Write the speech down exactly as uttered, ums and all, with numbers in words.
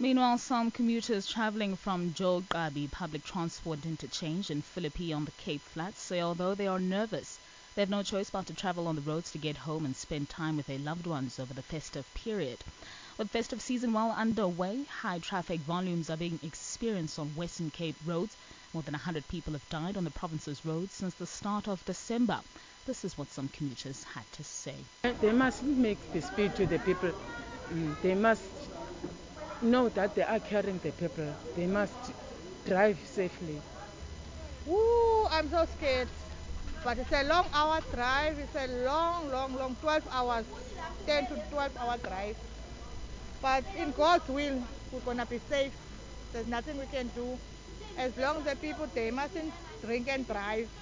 Meanwhile, some commuters traveling from Joe Qabi public transport interchange in Philippi on the Cape Flats say although they are nervous, they have no choice but to travel on the roads to get home and spend time with their loved ones over the festive period. With festive season well underway, high traffic volumes are being experienced on Western Cape roads. More than one hundred people have died on the province's roads since the start of December. This is what some commuters had to say. They must make the speed to the people. Mm, They must know that they are carrying the people. They must drive safely. Ooh, I'm so scared. But it's a long hour drive. It's a long, long, long, twelve hours, ten to twelve hour drive. But in God's will, we're going to be safe. There's nothing we can do. As long as the people, they mustn't drink and drive.